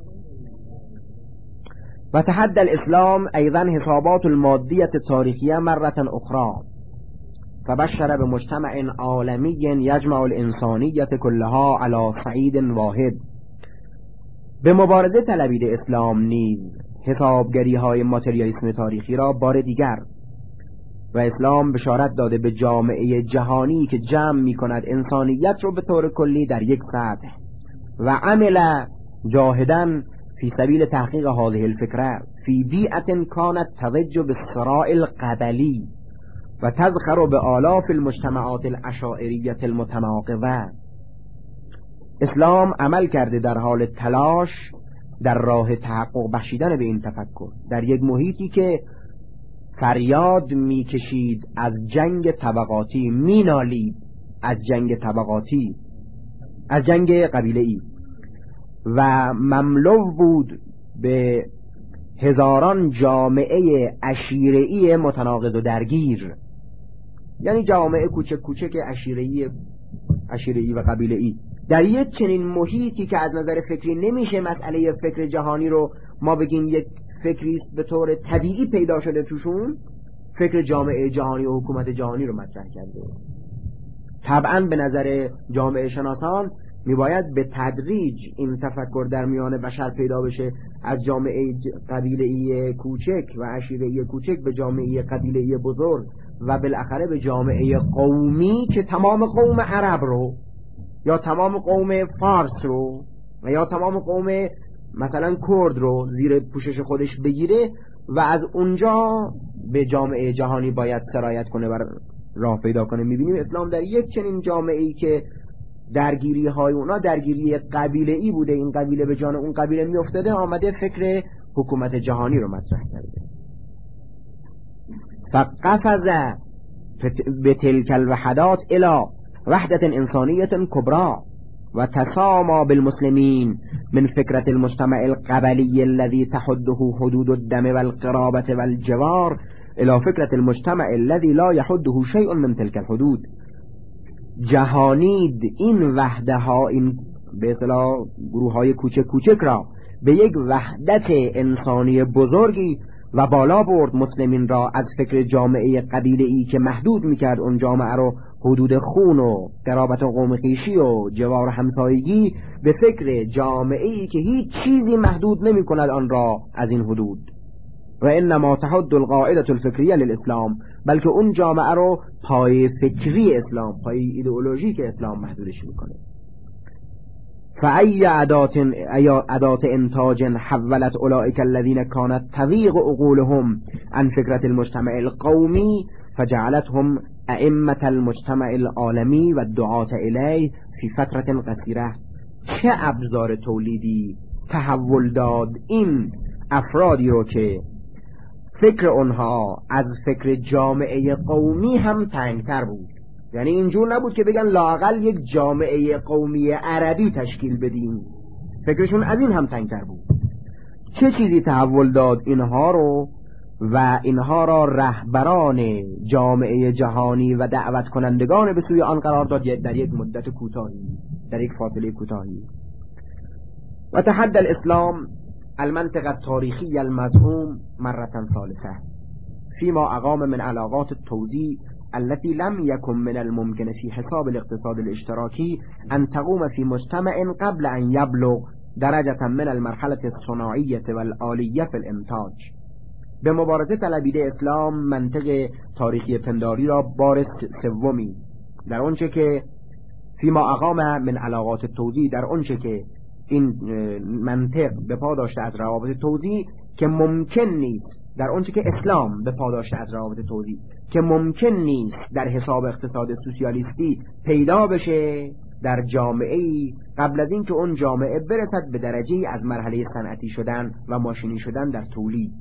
و تحدى الاسلام ایضا حسابات المادیه تاریخیه مرة اخرى فبشر بمجتمع عالمی یجمع الانسانیه کلها علی صعید واحد. به مبارزه طلبید اسلام نیز حسابگری های ماتریالیسم تاریخی را بار دیگر و اسلام بشارت داده به جامعه جهانی که جمع می کند انسانیت رو به طور کلی در یک سطح و عمل جاهدن فی سبیل تحقیق هذه الفکره فی بیئة کانت تضج بالصراع القبلی و تزخر به آلاف المجتمعات العشائریة المتناقضه. اسلام عمل کرده در حال تلاش در راه تحقق بخشیدن به این تفکر در یک محیطی که فریاد میکشید از جنگ طبقاتی، مینالید از جنگ طبقاتی، از جنگ قبیله‌ای و مملو بود به هزاران جامعه عشیره‌ای متناقض و درگیر، یعنی جامعه کوچک کوچک عشیره‌ای و قبیله‌ای. در یک چنین محیطی که از نظر فکری نمیشه مسئله فکر جهانی رو ما بگیم یک فکری به طور طبیعی پیدا شده توشون، فکر جامعه جهانی و حکومت جهانی رو مطرح کرده. طبعا به نظر جامعه شناسان میباید به تدریج این تفکر در میان بشر پیدا بشه، از جامعه قبیله‌ای کوچک و عشیره‌ای کوچک به جامعه قبیله‌ای بزرگ و بالاخره به جامعه قومی که تمام قوم عرب رو یا تمام قوم فارس رو و یا تمام قوم مثلا کرد رو زیر پوشش خودش بگیره و از اونجا به جامعه جهانی باید سرایت کنه و راه پیدا کنه. میبینیم اسلام در یک چنین جامعه‌ای که درگیری های اونا درگیری قبیله‌ای بوده، این قبیله به جان اون قبیله میافتاده، آمده فکر حکومت جهانی رو مطرح کرده. فقفز به تلك الوحدات الى وحدة انسانیة کبرى و تسامى بالمسلمین من فكرة المجتمع القبلي الذي تحده حدود الدم والقرابة والجوار الى فكرة المجتمع الذي لا يحده شيء من تلك الحدود. جهانید این وحده ها، این به اصطلاح گروه های کوچک کوچک را به یک وحدت انسانی بزرگی و بالا برد مسلمین را از فکر جامعه قبیله‌ای که محدود میکرد اون جامعه رو حدود خون و قرابت و قوم خویشی و جوار و همسایگی به فکر جامعه‌ای که هیچ چیزی محدود نمیکند آن را از این حدود. و انما تحد القاعده الفکریه للاسلام، بلکه اون جامعه رو پای فکری اسلام، پای ایدئولوژیک اسلام محدودش میکنه. فأي ادات انتاج حولت اولئك الذين كانت تضيق عقولهم عن فكرة المجتمع القومي فجعلتهم ائمة المجتمع العالمي والدعاة إليه في فترة قصيرة. چه ابزار تولیدی تحول داد این افرادی رو که فکر اونها از فکر جامعه قومی هم تنگتر بود. یعنی اینجور نبود که بگن لااقل یک جامعه قومی عربی تشکیل بدیم، فکرشون از این هم تنگتر بود. چه چیزی تحول داد اینها رو و اینها را رهبران جامعه جهانی و دعوت کنندگان به سوی آن قرار داد در یک مدت کوتاهی، در یک فاصله کوتاهی. و تحدى الاسلام المنطق التاريخي المزعوم مرة ثالثة فيما أقام من علاقات التوزيع التي لم يكن من الممكن في حساب الاقتصاد الاشتراكي أن تقوم في مجتمع قبل أن يبلغ درجة من المرحلة الصناعية والآلية في الانتاج. به مبارزه طلبیده اسلام منطق تاریخی پنداری را بار سومی در اونچه که فیما اقام من علاقات توزیع، در اونچه که این منطق به پا داشته از روابط توزیع که ممکن نیست، در اونچه که اسلام به پا داشته از روابط توزیع که ممکن نیست در حساب اقتصاد سوسیالیستی پیدا بشه در جامعه‌ای قبل از این که اون جامعه برسد به درجه‌ای از مرحله صنعتی شدن و ماشینی شدن در تولید.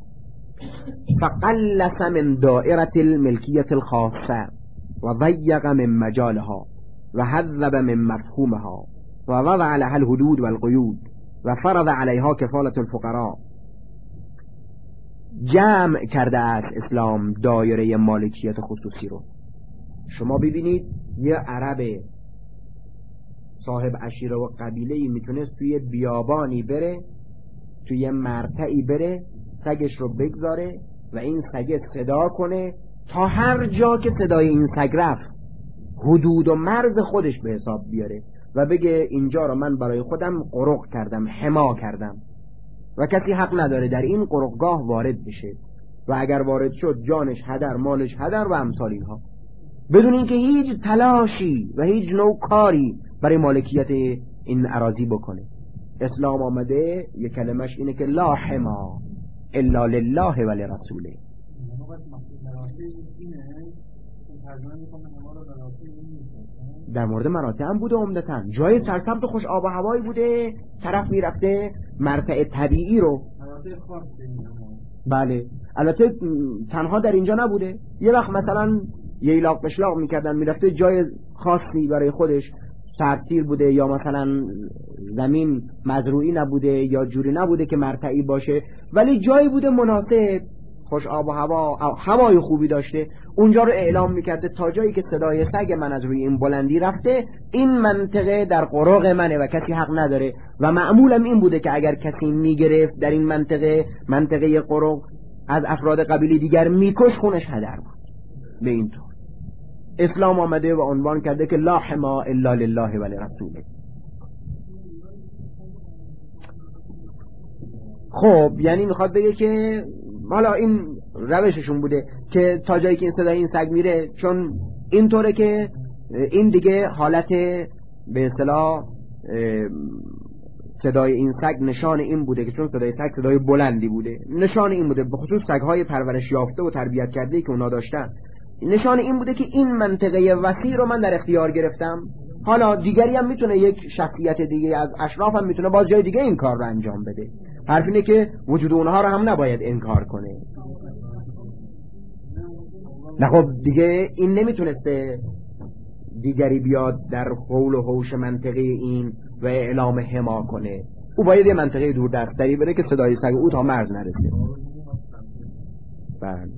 فقلص من دائرة الملكية الخاصة وضيق من مجالها وهذب من مفهومها ووضع لها الحدود والقيود وفرض عليها كفالة الفقراء. جمع کرده است اسلام دایره مالکیت خصوصی رو. شما ببینید یه عرب صاحب عشیره و قبیله‌ای میتونست توی بیابانی بره، توی مرتعی بره، سگش رو بگذاره و این سگ صدا کنه تا هر جا که صدای این سگ رفت حدود و مرز خودش به حساب بیاره و بگه اینجا رو من برای خودم قرق کردم، حما کردم و کسی حق نداره در این قرقگاه وارد بشه و اگر وارد شد جانش هدر، مالش هدر و امثال اینها، بدون اینکه هیچ تلاشی و هیچ نوع کاری برای مالکیت این اراضی بکنه. اسلام آمده یک کلمش اینه که لا حما الا لله و لرسوله. در مورد مراتع هم بوده، عمدتاً جای سرسبز خوش آب و هوایی بوده، طرف میرفته مرتع طبیعی رو. بله البته تنها در اینجا نبوده، یه وقت مثلا ییلاق قشلاق میکردن، میرفته جای خاصی برای خودش، سرتیر بوده یا مثلا زمین مزروعی نبوده یا جوری نبوده که مرتعی باشه، ولی جایی بوده مناسب، خوش آب و هوای خوبی داشته، اونجا رو اعلام میکرده تا جایی که صدای سگ من از روی این بلندی رفته این منطقه در قرق منه و کسی حق نداره. و معمولم این بوده که اگر کسی میگرفت در این منطقه قرق از افراد قبیله دیگر میکش، خونش هدر بود. به این طور اسلام آمده و عنوان کرده که لا حما الا لله و لرسوله. خب یعنی میخواد بگه که حالا این روششون بوده که تا جایی که این صدای این سگ میره، چون اینطوره که این دیگه حالت به اصطلاح صدای این سگ نشان این بوده که چون صدای سگ صدای بلندی بوده، نشان این بوده، به خصوص سگ‌های پرورش یافته و تربیت کرده که اونا داشتن، نشان این بوده که این منطقه وسیع رو من در اختیار گرفتم. حالا دیگری هم میتونه، یک شخصیت دیگه از اشراف هم میتونه باز جای دیگه این کار رو انجام بده. حرف اینه که وجود اونها رو هم نباید انکار کنه. نه خب دیگه این نمیتونسته دیگری بیاد در حول و حوش منطقه این و اعلام حما کنه، او باید یه منطقه دور دستری بره که صدای سگ او تا مرز نرسه. بله.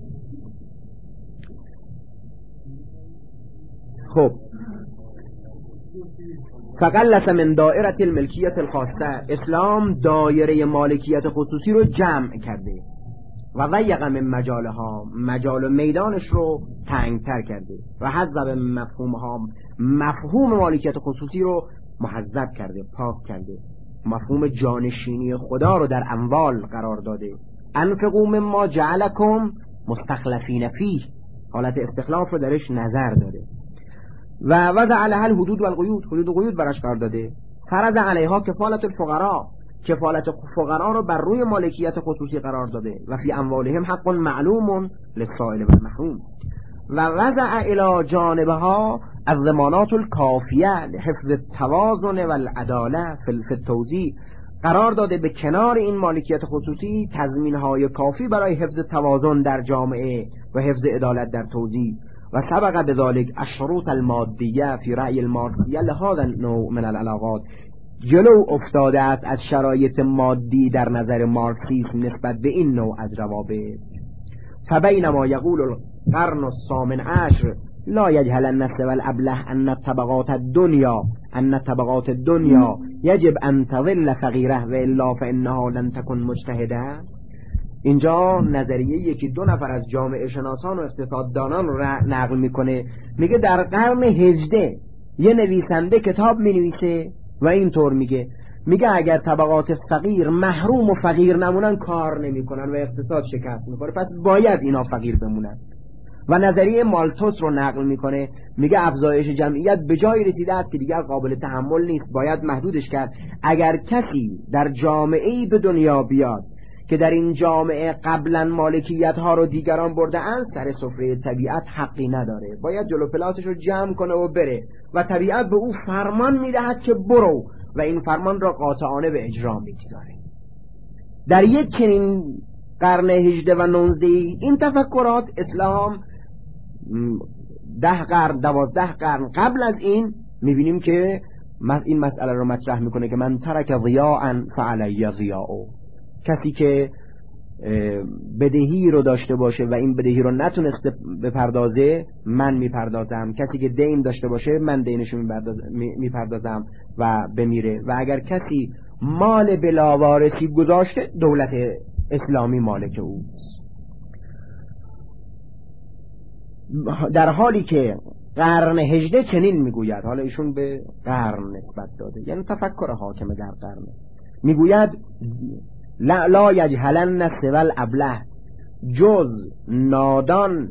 خب فقلص من دائره الملکیت الخاصه، اسلام دایره مالکیت خصوصی رو جمع کرده و ضیق من مجالها، مجال و میدانش رو تنگتر کرده و حذف مفهومها، مفهوم مالکیت خصوصی رو محذب کرده، پاک کرده، مفهوم جانشینی خدا رو در اموال قرار داده. انفقوا مما جعلکم مستخلفین فیه، حالت استخلاف رو درش نظر داده و وضع لها الحدود و القیود، حدود و قیود براش قرار داده. فرض علیها کفالت الفقراء، کفالت فقرا رو بر روی مالکیت خصوصی قرار داده و فی اموالهم حق معلوم للسائل و المحروم و وضع الی جانبها الضمانات الکافیه لحفظ التوازن والعداله فی التوزیع، قرار داده به کنار این مالکیت خصوصی تضمین‌های کافی برای حفظ توازن در جامعه و حفظ عدالت در توزیع. و سبق بذلك الشروط المادیه فی رأی المارکسیه لهذا النوع من العلاقات، جلو افتاده است از شرایط مادی در نظر مارکسیسم نسبت به این نوع از روابط. فبینما یقول القرن الثامن عشر لا یجهل النس والابله ان طبقات الدنیا یجب ان تظل فقیره و الا فانها لن تكن مجتهده. اینجا نظریه یکی دو نفر از جامعه شناسان و اقتصاددانان رو نقل میکنه، میگه در قرن 18 یه نویسنده کتاب مینویسه و اینطور میگه اگر طبقات فقیر محروم و فقیر نمونن کار نمیکنن و اقتصاد شکست میخوره، پس باید اینا فقیر بمونن. و نظریه مالتوس رو نقل میکنه، میگه افزایش جمعیت به جای رسیده است که دیگر قابل تحمل نیست، باید محدودش کرد. اگر کسی در جامعه‌ای به دنیا بیاد که در این جامعه قبلا مالکیت ها رو دیگران برده اند، سر سفره طبیعت حقی نداره، باید جلو پلاسش رو جمع کنه و بره و طبیعت به او فرمان میدهد که برو و این فرمان را قاطعانه به اجرا میگذاره. در یک چنین قرن 18 و 19 این تفکرات اسلام 10 قرن 12 قرن قبل از این میبینیم که این مسئله رو مطرح میکنه که من ترک ضیاء فعلی ضیاء، کسی که بدهی رو داشته باشه و این بدهی رو نتونسته بپردازه من میپردازم، کسی که دین داشته باشه من دینشو میپردازم و بمیره. و اگر کسی مال بلاوارثی گذاشته دولت اسلامی مالک اوست. در حالی که قرن 18 چنین میگوید، حالا ایشون به قرن نسبت داده، یعنی تفکر حاکم در قرن، میگوید لا یجهلن سوى الابله، جز نادان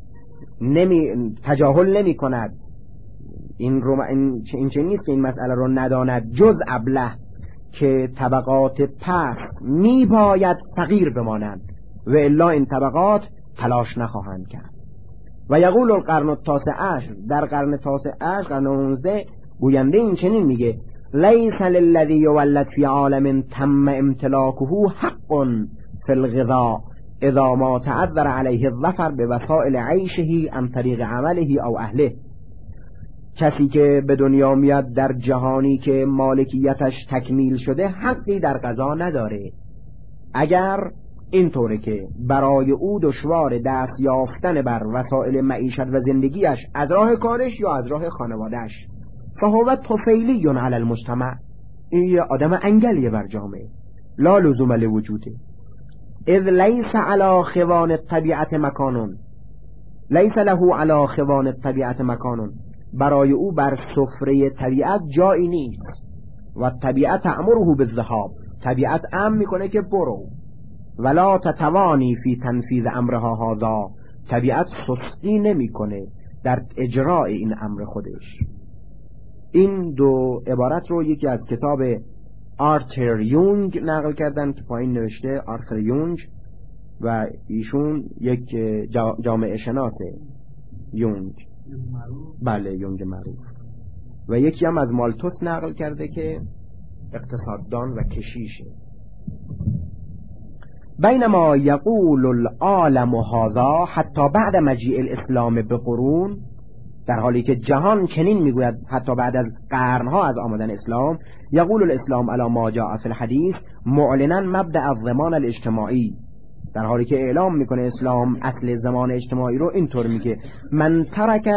تجاهل نمی کند، این چنین نیست که این مسئله رو نداند، جز ابله که طبقات پست می باید فقیر بمانند و الا این طبقات تلاش نخواهند کرد. و یقول القرن التاسع عشر، در قرن تاسع عشر قرن 19 گوینده این چنین میگه لیس للذی یولد فی عالم تم امتلاکه حق فی الغذاء اذا ما تعذر علیه الظفر بوسائل عیشه عن طریق عمله او اهله. کسی که به دنیا میاد در جهانی که مالکیتش تکمیل شده حقی در غذا نداره، اگر اینطوره که برای او دشوار دست یافتن بر وسائل معیشت و زندگیش از راه کارش یا از راه خانوادهش، فهو طفیلی علی المجتمع، این یه آدم انگلیه بر جامعه، لا لزوم لوجوده. اذ لیس علی خوان الطبیعت مکانون، لیس له علی خوان الطبیعت مکانون، برای او بر سفره طبیعت جایی نیست. و طبیعت امره بالذهاب، طبیعت امر میکنه که برو. ولا تتوانی فی تنفیذ امرها هذا، طبیعت سستی نمیکنه در اجرای این امر خودش. این دو عبارت رو یکی از کتاب آرتر یونگ نقل کردن که پایین نوشته آرتر یونگ، و ایشون یک جامعه شناسه، یونگ، بله یونگ معروف، و یکی هم از مالتوس نقل کرده که اقتصاددان و کشیشه. بینما یقول العالم هذا حتی بعد مجیء الاسلام بقرون، در حالی که جهان چنین میگوید حتی بعد از قرنها از آمدن اسلام، یقول الاسلام علی ما جاء فی الحدیث معلنا مبدأ الضمان الاجتماعی، در حالی که اعلام میکنه اسلام اصل ضمان اجتماعی رو اینطور میگه: من ترک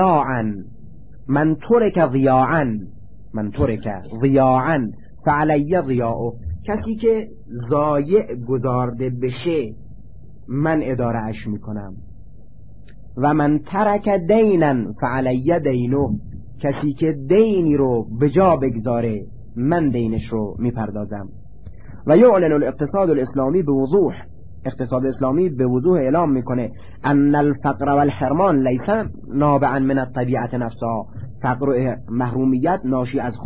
ضیاعا فعلی ضیاعه، کسی که ضایع گذارده بشه من اداره اش میکنم. و من ترک دینا فعلی دینه، کسی که دینی رو به جا بگذاره من دینش رو میپردازم. و یعلن الاقتصاد الاسلامی به وضوح، اقتصاد اسلامی به وضوح اعلام میکنه ان الفقر والحرمان لیس نابعا من الطبیعت نفسها، فقر و محرومیت ناشی از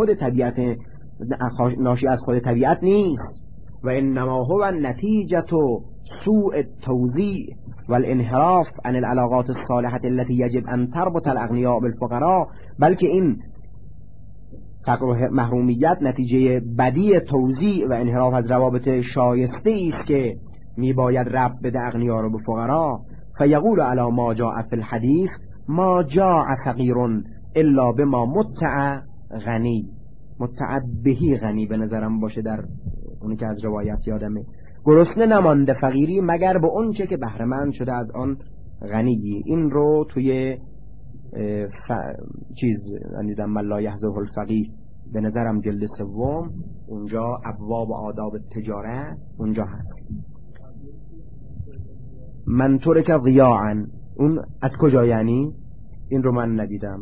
خود طبیعت نیست، و انما هو نتیجه سوء التوزیع والانحراف عن العلاقات الصالحة التي يجب ان تربط الاغنياء بالفقراء، بلکه این فقر و محرومیت نتیجه بدی توزیع و انحراف از روابط شایسته است که میباید ربط بده اغنیا رو به فقرا. فیقول علی ما جاء فی الحدیث ما جاء فقیر الا بما متع غنی، متع بهی غنی به نظرم باشه در اونی که از روایت یادمه، گرسنه نمانده فقیری مگر به اون چه که بهره مند شده از آن غنی. این رو توی دیدم من لا یحزه الفقیر به نظرم جلد سوم، اونجا ابواب و آداب تجاره اونجا هست. من ترک ضیاعا، اون از کجا یعنی؟ این رو من ندیدم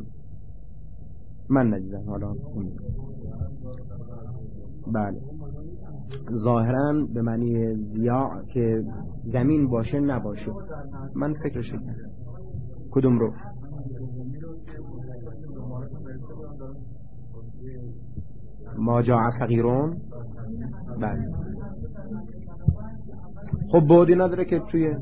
حالا بله ظاهرا به معنی ضیاع که زمین باشه نباشه، من فکرش کردم. کدوم رو؟ ما جاء فقیرون، بله خب بودی نداره که توی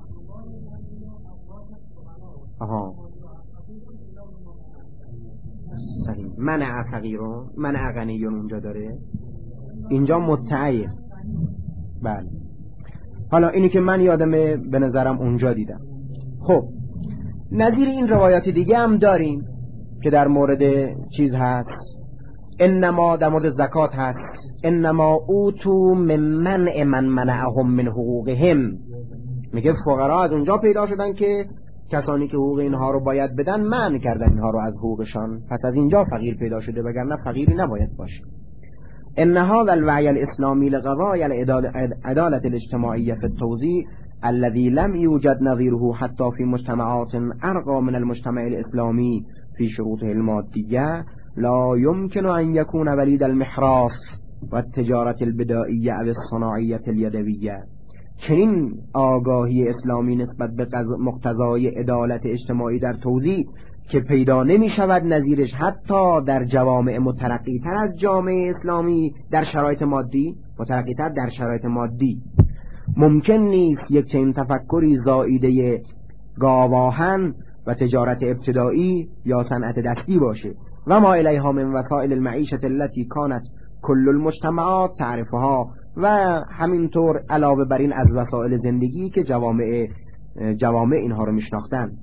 صحیح منع فقیرون منع غنیون اونجا داره، اینجا متعیه. بله حالا اینی که من یادمه به نظرم اونجا دیدم. خب نظیر این روایات دیگه هم داریم که در مورد چیز هست، انما در مورد زکات هست، انما اوتو من منع من منعهم من حقوقهم، میگه فقرا از اونجا پیدا شدن که کسانی که حقوق اینها رو باید بدن منع کردن اینها رو از حقوقشان، پس از اینجا فقیر پیدا شده، وگرنه فقیری نباید باشه. ان هذا الوعي الاسلامي لقضايا العدالة الاجتماعية في التوزيع الذي لم يوجد نظيره حتى في مجتمعات ارقى من المجتمع الاسلامي في شروطه المادية لا يمكن ان يكون وليد المحراث والتجارة البدائية او الصناعية اليدوية. چنین آگاهی اسلامی نسبت به مقتضای عدالت اجتماعی در توزیع که پیدا نمی شود نظیرش حتی در جوامع مترقی تر از جامعه اسلامی در شرایط مادی، مترقی تر در شرایط مادی، ممکن نیست یک چنین تفکری زائیده گاواهن و تجارت ابتدایی یا صنعت دستی باشه. و ما الیها من وسائل المعیشة التي كانت كل المجتمعات تعرفها، و همینطور علاوه بر این از وسایل زندگی که جوامع اینها رو میشناختن.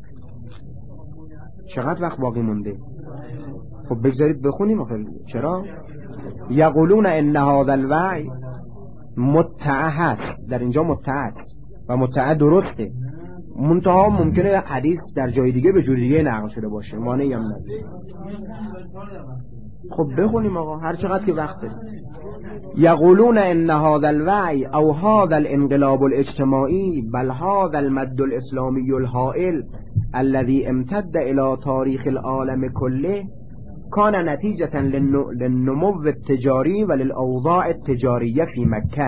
چقدر وقت باقی مونده؟ خب بگذارید بخونیم آخر. چرا؟ یقولون ان هذا الوعی متع هست، در اینجا متع است و متع درسته، منتها ممکنه حدیث در جای دیگه به جور دیگه نقل شده باشه، مانعی هم نداره. خب بخونیم آقا هر چقدر که وقت داریم. یقولون ان هذا الوعی او هذا الانقلاب الاجتماعی بل هذا المد الاسلامی الهائل الذي امتد الى تاریخ العالم كله کان نتیجة للنمو التجاری و للأوضاع التجاریه فی مکه.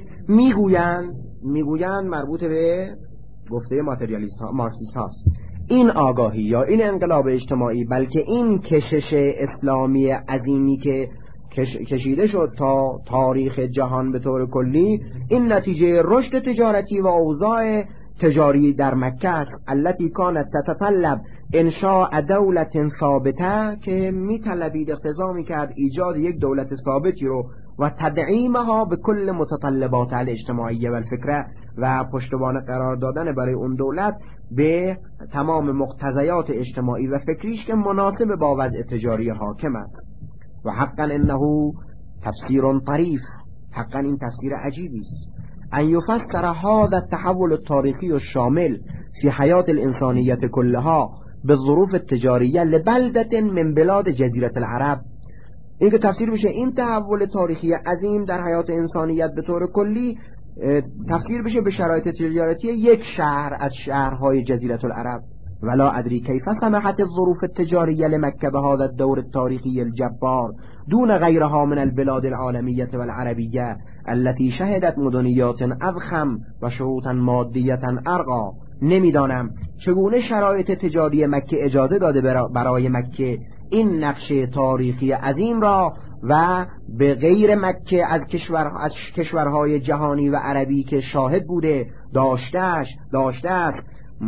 میگویند مربوط به گفته ماتریالیست ها، مارکسیست هاست، این آگاهی یا این انقلاب اجتماعی، بلکه این کشش اسلامی عظیمی که کشیده شد تا تاریخ جهان به طور کلی، این نتیجه رشد تجارتی و اوضاع تجاری در مکه است، التي كانت تتطلب انشاء دولت ثابته، که میطلبید، اقتضا میکرد ایجاد یک دولت ثابتی رو و تدعیمها به کل متطلبات الاجتماعیه و الفکره، و پشتوانه قرار دادن برای اون دولت به تمام مقتضیات اجتماعی و فکریش که مناسب با وضع تجاری حاکم است. و حقا انه تفسیر طریف، حقا این تفسیر عجیبی است، ان یفسر هذا التحول التاریخی الشامل في حیات الانسانیت كلها بالظروف التجاریه لبلده من بلاد جزیره العرب. این که تفسیر بشه این تحول تاریخی عظیم در حیات انسانیت به طور کلی تفسیر بشه به شرایط تجارتی یک شهر از شهرهای جزیره العرب. ولا ادري كيف سمحت الظروف التجارية لمكة بهذا الدور التاريخي الجبار دون غيرها من البلاد العالمية والعربية التي شهدت مدنيات أضخم و شروطا مادية أرقى. نمیدانم چگونه شرایط تجاری مکه اجازه داده برای مکه این نقش تاریخی عظیم را و به غیر مکه از کشورهای جهانی و عربی که شاهد بوده داشته است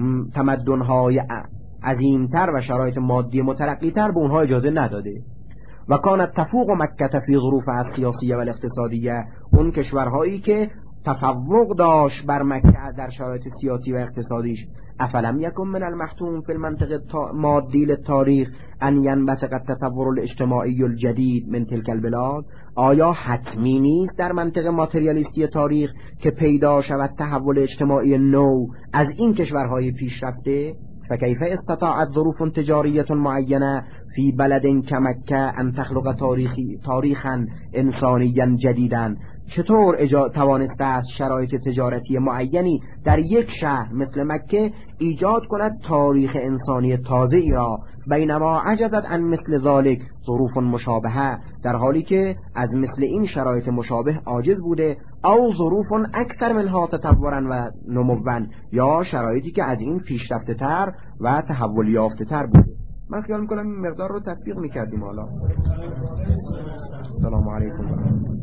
تمدن‌های عظیمتر و شرایط مادی مترقی‌تر به اونها اجازه نداده. و کانت تفوق مکه فی ظروفها السیاسیه و الاقتصادیه، اون کشورهایی که تفوق داشت بر مکه در شرایط سیاسی و اقتصادیش. افلم یکن من المحتوم فی المنطق مادی للتاریخ ان ینبثق التطور الاجتماعی الجدید من تلك البلاد؟ آیا حتمی نیست در منطق ماتریالیستی تاریخ که پیدا شود تحول اجتماعی نو از این کشورهای پیشرفته؟ فكيف استطاعت ظروف تجارية معينة في بلد كمكة أن تخلق تاریخا انسانيا جديدا؟ چطور توانسته است شرایط تجارتی معینی در یک شهر مثل مکه ایجاد کند تاریخ انسانی تازه ای را، بینما عجزت عن مثل ذلك ظروف مشابهه، در حالی که از مثل این شرایط مشابه عاجز بوده، او ظروف اکثر منها تطورا و نموا، یا شرایطی که از این پیشرفته تر و تحول یافته تر بوده. من خیال میکنم این مقدار رو تطبیق میکردیم. حالا السلام علیکم.